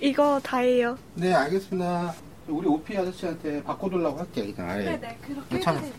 이거 다예요. 네, 알겠습니다. 우리 오피 아저씨한테 바꿔달라고 할게요, 그냥 아예. 네네, 그렇게 참. 해주세요.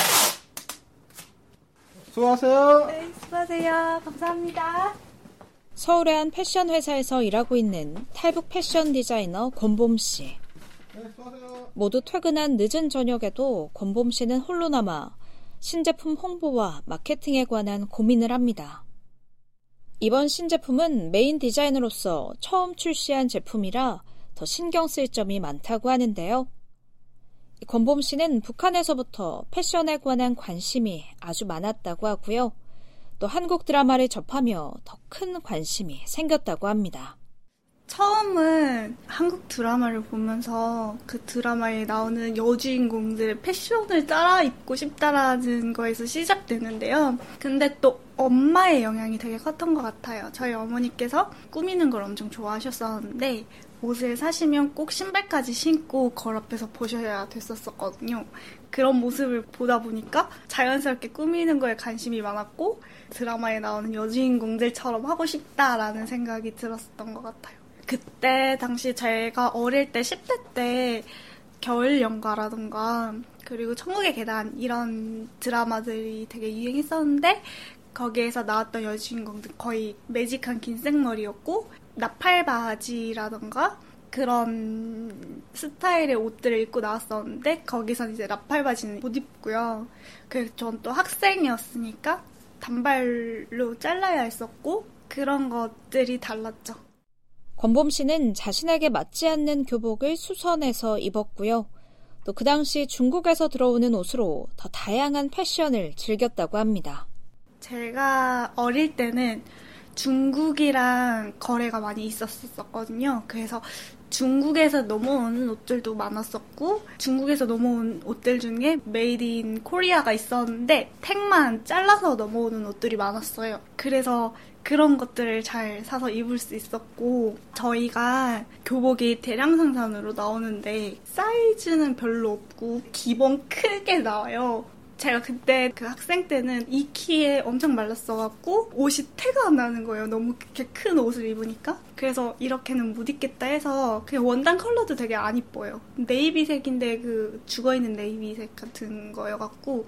수고하세요. 네, 수고하세요. 감사합니다. 서울의 한 패션 회사에서 일하고 있는 탈북 패션 디자이너 권봄 씨. 네, 수고하세요. 모두 퇴근한 늦은 저녁에도 권봄 씨는 홀로 남아 신제품 홍보와 마케팅에 관한 고민을 합니다. 이번 신제품은 메인 디자이너로서 처음 출시한 제품이라 더 신경 쓸 점이 많다고 하는데요. 권봄 씨는 북한에서부터 패션에 관한 관심이 아주 많았다고 하고요. 또 한국 드라마를 접하며 더 큰 관심이 생겼다고 합니다. 처음은 한국 드라마를 보면서 그 드라마에 나오는 여주인공들의 패션을 따라 입고 싶다라는 거에서 시작되는데요. 근데 또 엄마의 영향이 되게 컸던 것 같아요. 저희 어머니께서 꾸미는 걸 엄청 좋아하셨었는데 옷을 사시면 꼭 신발까지 신고 거울 앞에서 보셔야 됐었거든요. 그런 모습을 보다 보니까 자연스럽게 꾸미는 거에 관심이 많았고 드라마에 나오는 여주인공들처럼 하고 싶다라는 생각이 들었었던 것 같아요. 그때 당시 제가 어릴 때 10대 때 겨울연가라던가 그리고 천국의 계단 이런 드라마들이 되게 유행했었는데 거기에서 나왔던 여주인공들 거의 매직한 긴 생머리였고 나팔바지라던가 그런 스타일의 옷들을 입고 나왔었는데 거기서 이제 나팔바지는 못 입고요. 그래서 전 또 학생이었으니까 단발로 잘라야 했었고 그런 것들이 달랐죠. 권봄 씨는 자신에게 맞지 않는 교복을 수선해서 입었고요. 또 그 당시 중국에서 들어오는 옷으로 더 다양한 패션을 즐겼다고 합니다. 제가 어릴 때는 중국이랑 거래가 많이 있었거든요. 그래서 중국에서 넘어오는 옷들도 많았었고 중국에서 넘어온 옷들 중에 메이드 인 코리아가 있었는데 택만 잘라서 넘어오는 옷들이 많았어요. 그래서 그런 것들을 잘 사서 입을 수 있었고 저희가 교복이 대량 생산으로 나오는데 사이즈는 별로 없고 기본 크게 나와요. 제가 그때 그 학생 때는 이 키에 엄청 말랐어갖고 옷이 태가 안 나는 거예요. 너무 그렇게 큰 옷을 입으니까. 그래서 이렇게는 못 입겠다 해서 그냥 원단 컬러도 되게 안 이뻐요. 네이비색인데 그 죽어있는 네이비색 같은 거여갖고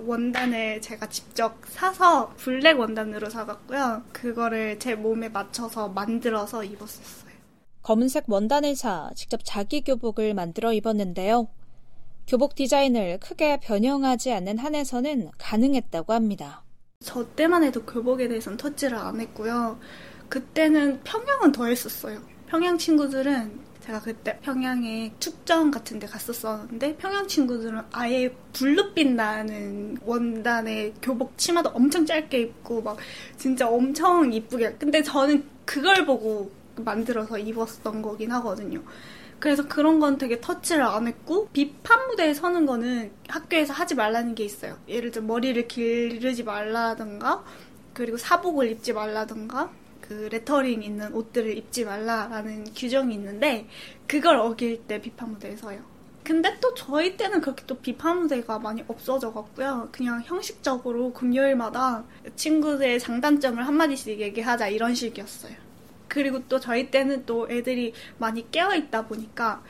원단을 제가 직접 사서 블랙 원단으로 사갖고요. 그거를 제 몸에 맞춰서 만들어서 입었었어요. 검은색 원단을 사 직접 자기 교복을 만들어 입었는데요. 교복 디자인을 크게 변형하지 않는 한에서는 가능했다고 합니다. 저 때만 해도 교복에 대해서는 터치를 안 했고요. 그때는 평양은 더 했었어요. 평양 친구들은 제가 그때 평양에 축전 같은 데 갔었었는데 평양 친구들은 아예 블루빛 나는 원단의 교복 치마도 엄청 짧게 입고 막 진짜 엄청 이쁘게. 근데 저는 그걸 보고 만들어서 입었던 거긴 하거든요. 그래서 그런 건 되게 터치를 안 했고 비판 무대에 서는 거는 학교에서 하지 말라는 게 있어요. 예를 들어 머리를 기르지 말라든가 그리고 사복을 입지 말라든가 그 레터링 있는 옷들을 입지 말라라는 규정이 있는데 그걸 어길 때 비판 무대에 서요. 근데 또 저희 때는 그렇게 또 비판 무대가 많이 없어져갖고요. 그냥 형식적으로 금요일마다 친구들의 장단점을 한마디씩 얘기하자 이런 식이었어요. 그리고 또 저희 때는 또 애들이 많이 깨어있다 보니까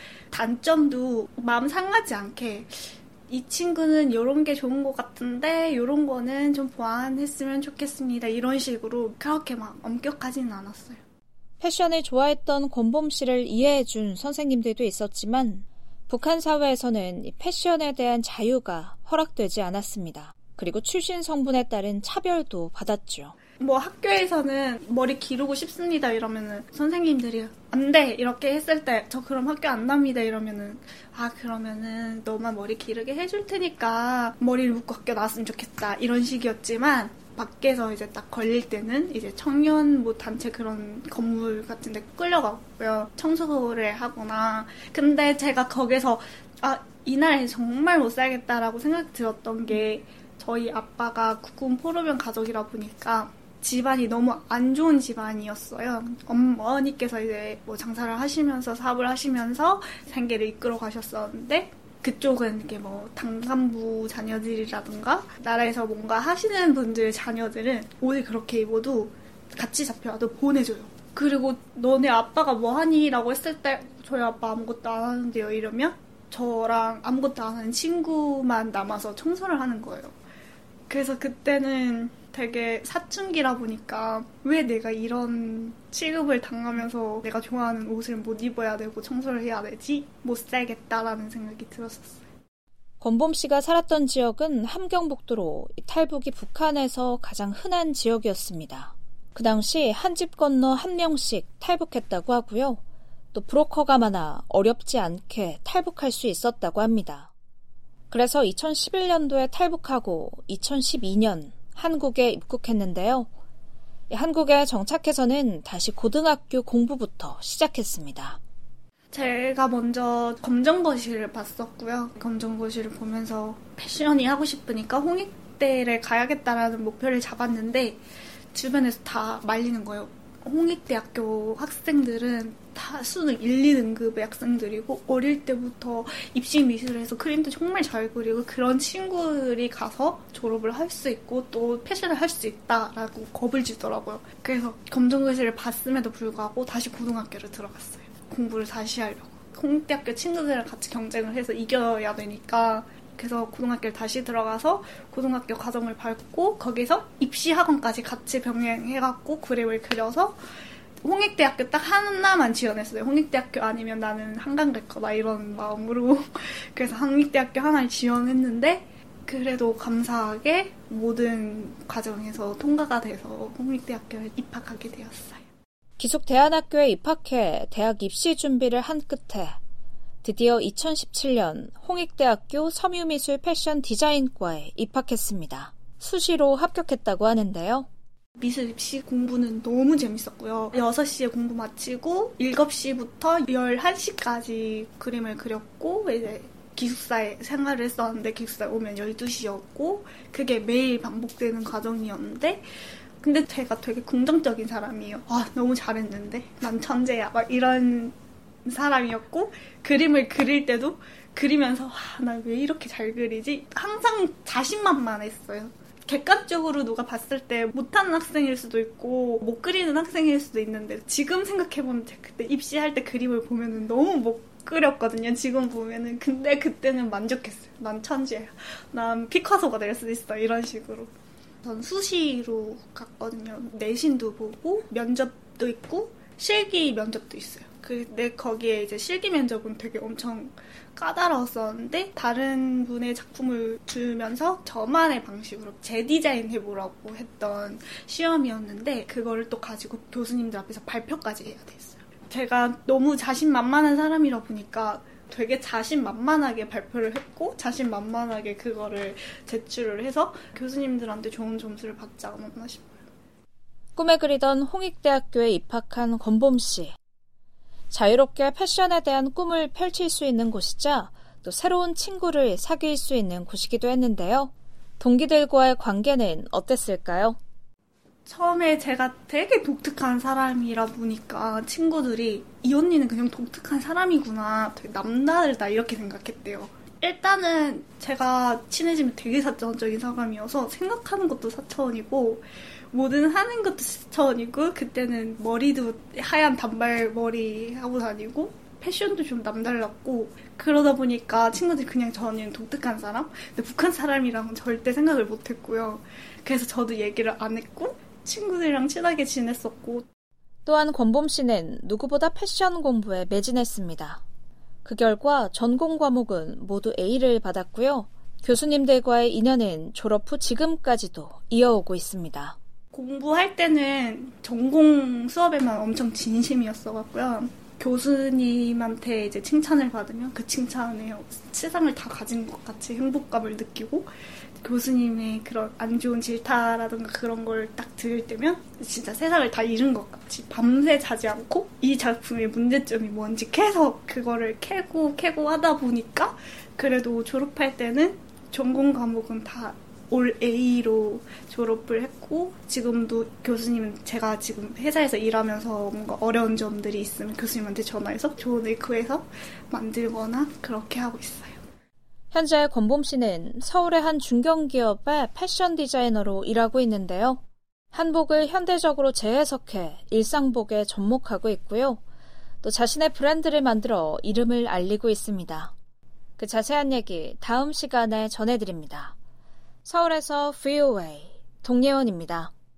단점도 마음 상하지 않게 이 친구는 이런 게 좋은 것 같은데 이런 거는 좀 보완했으면 좋겠습니다. 이런 식으로 그렇게 막 엄격하지는 않았어요. 패션을 좋아했던 권봄 씨를 이해해준 선생님들도 있었지만 북한 사회에서는 패션에 대한 자유가 허락되지 않았습니다. 그리고 출신 성분에 따른 차별도 받았죠. 뭐 학교에서는 머리 기르고 싶습니다 이러면은 선생님들이 안 돼 이렇게 했을 때 저 그럼 학교 안 갑니다 이러면은 아 그러면은 너만 머리 기르게 해줄 테니까 머리를 묶고 학교 나왔으면 좋겠다 이런 식이었지만 밖에서 이제 딱 걸릴 때는 이제 청년 뭐 단체 그런 건물 같은 데 끌려가고요. 청소를 하거나. 근데 제가 거기서 아 이날 정말 못 살겠다라고 생각이 들었던 게 저희 아빠가 국군 포로병 가족이라 보니까 집안이 너무 안 좋은 집안이었어요. 어머니께서 이제 뭐 장사를 하시면서 사업을 하시면서 생계를 이끌어 가셨었는데 그쪽은 이렇게 뭐 당간부 자녀들이라든가 나라에서 뭔가 하시는 분들 자녀들은 옷을 그렇게 입어도 같이 잡혀와도 보내줘요. 그리고 너네 아빠가 뭐 하니? 라고 했을 때 저희 아빠 아무것도 안 하는데요 이러면 저랑 아무것도 안 하는 친구만 남아서 청소를 하는 거예요. 그래서 그때는 되게 사춘기라 보니까 왜 내가 이런 취급을 당하면서 내가 좋아하는 옷을 못 입어야 되고 청소를 해야 되지? 못 살겠다라는 생각이 들었었어요. 권범 씨가 살았던 지역은 함경북도로 탈북이 북한에서 가장 흔한 지역이었습니다. 그 당시 한 집 건너 한 명씩 탈북했다고 하고요. 또 브로커가 많아 어렵지 않게 탈북할 수 있었다고 합니다. 그래서 2011년도에 탈북하고 2012년 한국에 입국했는데요. 한국에 정착해서는 다시 고등학교 공부부터 시작했습니다. 제가 먼저 검정고시를 봤었고요. 검정고시를 보면서 패션이 하고 싶으니까 홍익대를 가야겠다라는 목표를 잡았는데 주변에서 다 말리는 거예요. 홍익대학교 학생들은 다 수능 1, 2등급의 학생들이고 어릴 때부터 입시 미술에서 그림도 정말 잘 그리고 그런 친구들이 가서 졸업을 할 수 있고 또 패션을 할 수 있다라고 겁을 주더라고요. 그래서 검정고시를 봤음에도 불구하고 다시 고등학교를 들어갔어요. 공부를 다시 하려고. 홍익대학교 친구들이랑 같이 경쟁을 해서 이겨야 되니까 그래서 고등학교를 다시 들어가서 고등학교 과정을 밟고 거기서 입시학원까지 같이 병행해갖고 그림을 그려서 홍익대학교 딱 하나만 지원했어요. 홍익대학교 아니면 나는 한강 갈 거다 이런 마음으로. 그래서 홍익대학교 하나를 지원했는데 그래도 감사하게 모든 과정에서 통과가 돼서 홍익대학교에 입학하게 되었어요. 기숙대안학교에 입학해 대학 입시 준비를 한 끝에 드디어 2017년 홍익대학교 섬유미술 패션 디자인과에 입학했습니다. 수시로 합격했다고 하는데요. 미술 입시 공부는 너무 재밌었고요. 6시에 공부 마치고 7시부터 11시까지 그림을 그렸고 이제 기숙사에 생활을 했었는데 기숙사에 오면 12시였고 그게 매일 반복되는 과정이었는데 근데 제가 되게 긍정적인 사람이에요. 너무 잘했는데 난 천재야 막 이런 사람이었고 그림을 그릴 때도 그리면서 나 왜 이렇게 잘 그리지? 항상 자신만만했어요. 객관적으로 누가 봤을 때 못하는 학생일 수도 있고 못 그리는 학생일 수도 있는데 지금 생각해보면 제가 그때 입시할 때 그림을 보면은 너무 못 그렸거든요. 지금 보면은. 근데 그때는 만족했어요. 난 천재야. 난 피카소가 될 수 있어. 이런 식으로. 전 수시로 갔거든요. 내신도 보고 면접도 있고 실기 면접도 있어요. 근데 거기에 이제 실기 면접은 되게 엄청 까다로웠었는데 다른 분의 작품을 주면서 저만의 방식으로 재디자인 해보라고 했던 시험이었는데 그거를 또 가지고 교수님들 앞에서 발표까지 해야 됐어요. 제가 너무 자신만만한 사람이라 보니까 되게 자신만만하게 발표를 했고 자신만만하게 그거를 제출을 해서 교수님들한테 좋은 점수를 받지 않았나 싶어요. 꿈에 그리던 홍익대학교에 입학한 권범 씨. 자유롭게 패션에 대한 꿈을 펼칠 수 있는 곳이자 또 새로운 친구를 사귈 수 있는 곳이기도 했는데요. 동기들과의 관계는 어땠을까요? 처음에 제가 되게 독특한 사람이라 보니까 친구들이 이 언니는 그냥 독특한 사람이구나, 되게 남다르다 이렇게 생각했대요. 일단은 제가 친해지면 되게 사차원적인 사람이어서 생각하는 것도 사차원이고 뭐든 하는 것도 사차원이고 그때는 머리도 하얀 단발머리 하고 다니고 패션도 좀 남달랐고 그러다 보니까 친구들이 그냥 저는 독특한 사람? 근데 북한 사람이랑은 절대 생각을 못했고요. 그래서 저도 얘기를 안 했고 친구들이랑 친하게 지냈었고 또한 권범 씨는 누구보다 패션 공부에 매진했습니다. 그 결과 전공 과목은 모두 A를 받았고요. 교수님들과의 인연은 졸업 후 지금까지도 이어오고 있습니다. 공부할 때는 전공 수업에만 엄청 진심이었어갖고요. 교수님한테 이제 칭찬을 받으면 그 칭찬에 세상을 다 가진 것 같이 행복감을 느끼고 교수님의 그런 안 좋은 질타라든가 그런 걸 딱 들을 때면 진짜 세상을 다 잃은 것 같이 밤새 자지 않고 이 작품의 문제점이 뭔지 계속 그거를 캐고 하다 보니까 그래도 졸업할 때는 전공 과목은 다 올 A로 졸업을 했고 지금도 교수님은 제가 지금 회사에서 일하면서 뭔가 어려운 점들이 있으면 교수님한테 전화해서 조언을 구해서 만들거나 그렇게 하고 있어요. 현재 권범 씨는 서울의 한 중견기업의 패션 디자이너로 일하고 있는데요. 한복을 현대적으로 재해석해 일상복에 접목하고 있고요. 또 자신의 브랜드를 만들어 이름을 알리고 있습니다. 그 자세한 얘기 다음 시간에 전해드립니다. 서울에서 VOA 동예원입니다.